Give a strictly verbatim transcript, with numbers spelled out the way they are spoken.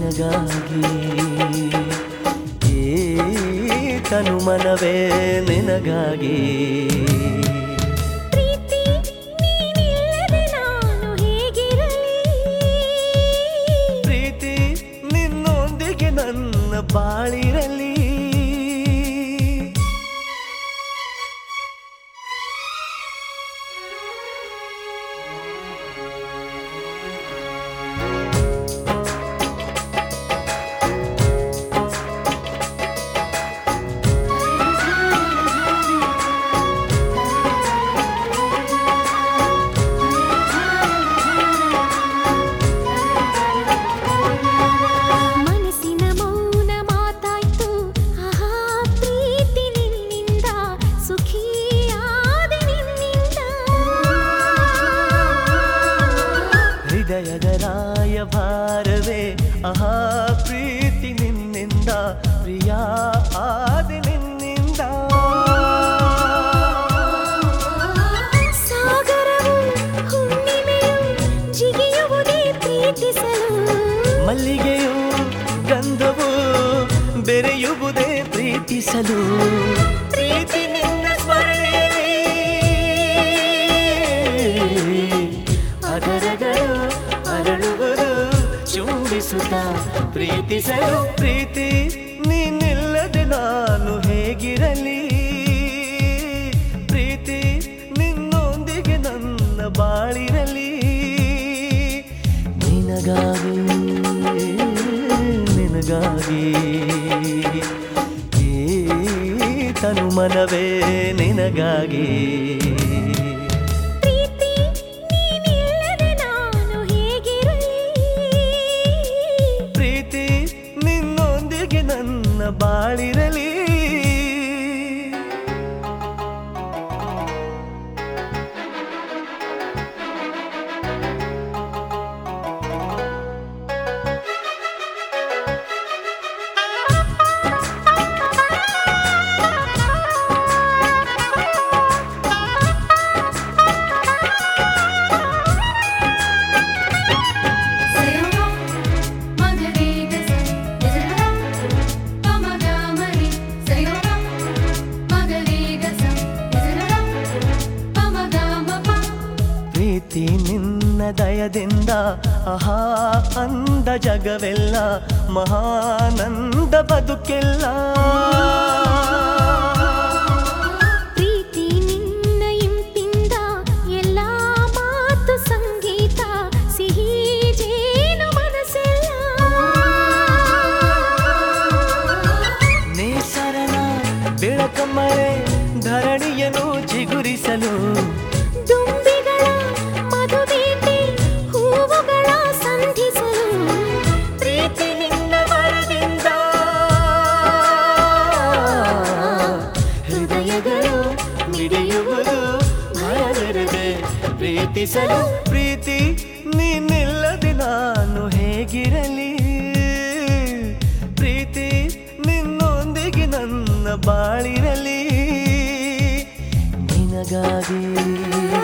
ನಿನಗಾಗಿ ಈ ತನು ಮನವೇ ನಿನಗಾಗಿ ಪ್ರೀತಿ ನಿನ್ನೊಂದಿಗೆ ನನ್ನ ಬಾಳಿರಲಿ ಹೃದಯದ ರಾಯಭಾರವೇ ಆಹಾ ಪ್ರೀತಿ ನಿನ್ನಿಂದ ಪ್ರಿಯ ಆದೆ ನಿನ್ನಿಂದ ಸಾಗರವು ಹುಣ್ಣಿಮೆಯು ಜಿಗಿಯುವುದೇ ಪ್ರೀತಿಸಲು ಮಲ್ಲಿಗೆಯು ಗಂಧವು ಬೆರೆಯುವುದೇ ಪ್ರೀತಿಸಲು ಪ್ರೀತಿ ನಿನ್ನ ಸ್ಮರಣೆಯಲ್ಲಿ ಅದರಗಳು ಅರಳುವುದು ಚುಂಬಿಸುತ್ತ ಪ್ರೀತಿಸಲು ಪ್ರೀತಿ ನೀನಿಲ್ಲದೆ ನಾನು ಹೇಗಿರಲಿ ಪ್ರೀತಿ ನಿನ್ನೊಂದಿಗೆ ನನ್ನ ಬಾಳಿರಲಿ ನಿನಗಾಗಿ ನಿನಗಾಗಿ ಈ ತನು ಮನವೇ ನಿನಗಾಗಿ ನನ್ನ ಬಾಳಿರಲಿ ಪ್ರೀತಿ ನಿನ್ನ ದಯದಿಂದ ಆಹಾ ಅಂದ ಜಗವೆಲ್ಲ ಮಹಾನಂದ ಬದುಕೆಲ್ಲ ಪ್ರೀತಿ ನಿನ್ನ ಇಂಪಿಂದ ಎಲ್ಲ ಮಾತು ಸಂಗೀತ ಸಿಹಿ ಜೇನು ಮನಸ್ಸೆಲ್ಲ ನೇಸರನ ಬೆಳಕ ಮಳೆ ಧರಣಿಯನ್ನು ಚಿಗುರಿಸಲು ದುಂಬಿಗಳ ಮಧುಬೇಟೆ ಹೂವುಗಳ ಸಂಧಿಸಲು ಪ್ರೀತಿ ನಿನ್ನ ವರದಿಂದ ಹೃದಯಗಳು ಮಿಡಿಯುವುದು ಭಯವಿರದೆ ಪ್ರೀತಿಸಲು ಪ್ರೀತಿ ನೀನಿಲ್ಲದೆ ನಾನು ಹೇಗಿರಲಿ ಪ್ರೀತಿ ನಿನ್ನೊಂದಿಗೆ ನನ್ನ ಬಾಳಿರಲಿ ನಿನಗಾಗಿ